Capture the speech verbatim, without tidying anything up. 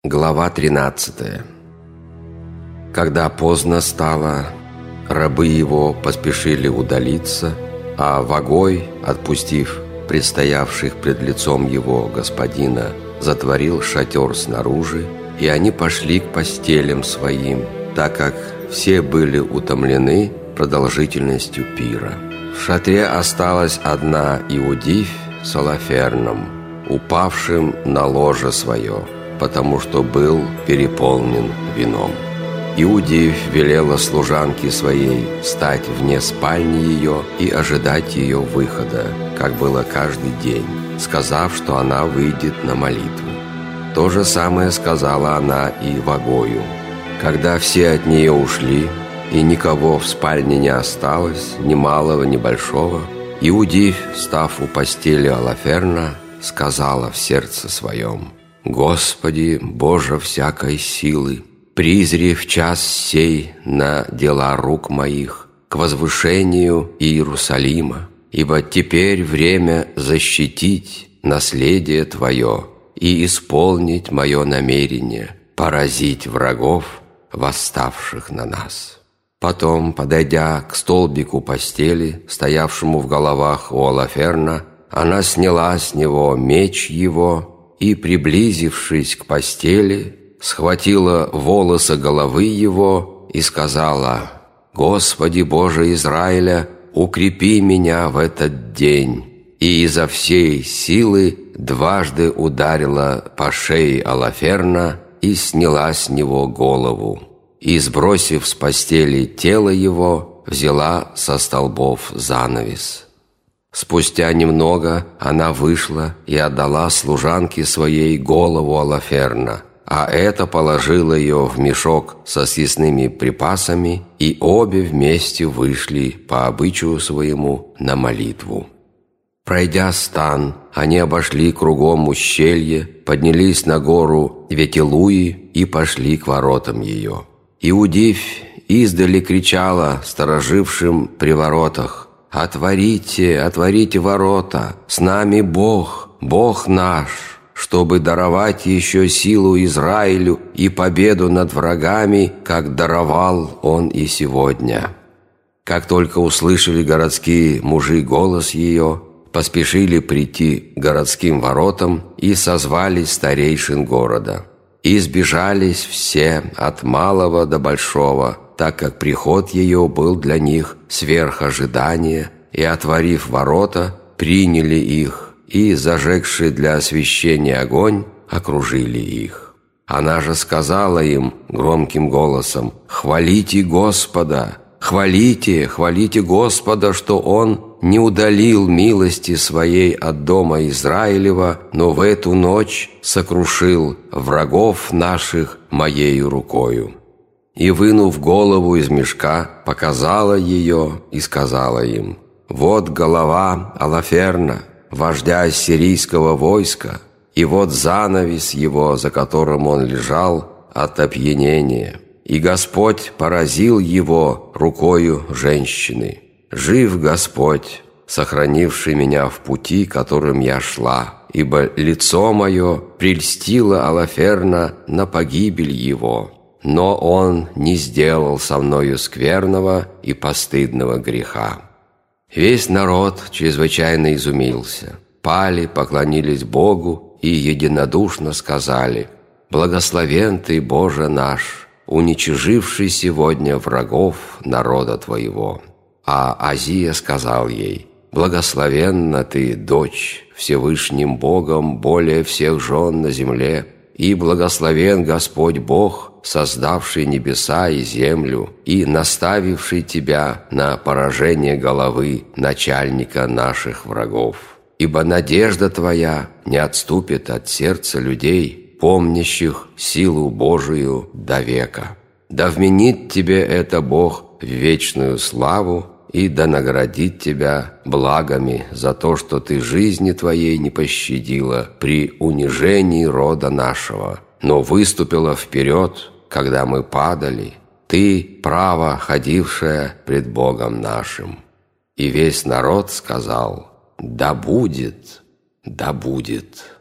Глава тринадцатая. Когда поздно стало, рабы его поспешили удалиться, а Вагой, отпустив предстоявших пред лицом его господина, затворил шатер снаружи, и они пошли к постелям своим, так как все были утомлены продолжительностью пира. В шатре осталась одна Иудивь с Олаферном, упавшим на ложе свое, потому что был переполнен вином. Иудивь велела служанке своей стать вне спальни ее и ожидать ее выхода, как было каждый день, сказав, что она выйдет на молитву. То же самое сказала она и Вагою. Когда все от нее ушли, и никого в спальне не осталось, ни малого, ни большого, Иудивь, став у постели Олаферна, сказала в сердце своем: «Господи, Боже всякой силы, призри в час сей на дела рук моих к возвышению Иерусалима, ибо теперь время защитить наследие Твое и исполнить мое намерение, поразить врагов, восставших на нас». Потом, подойдя к столбику постели, стоявшему в головах у Олаферна, она сняла с него меч его и, приблизившись к постели, схватила волосы головы его и сказала: «Господи Боже Израиля, укрепи меня в этот день!» И изо всей силы дважды ударила по шее Олаферна и сняла с него голову. И, сбросив с постели тело его, взяла со столбов занавес. Спустя немного она вышла и отдала служанке своей голову Олаферна, а это положила ее в мешок со съестными припасами, и обе вместе вышли по обычаю своему на молитву. Пройдя стан, они обошли кругом ущелье, поднялись на гору Ветилуи и пошли к воротам ее. Иудивь издали кричала сторожившим при воротах: «Отворите, отворите ворота! С нами Бог, Бог наш, чтобы даровать еще силу Израилю и победу над врагами, как даровал Он и сегодня». Как только услышали городские мужи голос ее, поспешили прийти к городским воротам и созвали старейшин города. И сбежались все от малого до большого, так как приход ее был для них сверх ожидания, и, отворив ворота, приняли их, и, зажегши для освещения огонь, окружили их. Она же сказала им громким голосом: «Хвалите Господа! Хвалите, хвалите Господа, что Он не удалил милости Своей от дома Израилева, но в эту ночь сокрушил врагов наших Моею рукою». И, вынув голову из мешка, показала ее и сказала им: «Вот голова Олаферна, вождя ассирийского войска, и вот занавес его, за которым он лежал от опьянения. И Господь поразил его рукою женщины. Жив Господь, сохранивший меня в пути, которым я шла, ибо лицо мое прельстило Олаферна на погибель его, но он не сделал со мною скверного и постыдного греха». Весь народ чрезвычайно изумился, пали, поклонились Богу и единодушно сказали: «Благословен Ты, Боже наш, уничиживший сегодня врагов народа Твоего». А Азия сказал ей: «Благословенна ты, дочь, Всевышним Богом более всех жен на земле, и благословен Господь Бог, создавший небеса и землю, и наставивший тебя на поражение головы начальника наших врагов. Ибо надежда твоя не отступит от сердца людей, помнящих силу Божию до века. Да вменит тебе это Бог в вечную славу, и да наградит тебя благами за то, что ты жизни твоей не пощадила при унижении рода нашего, но выступила вперед, когда мы падали, ты, право ходившая пред Богом нашим». И весь народ сказал: «Да будет, да будет».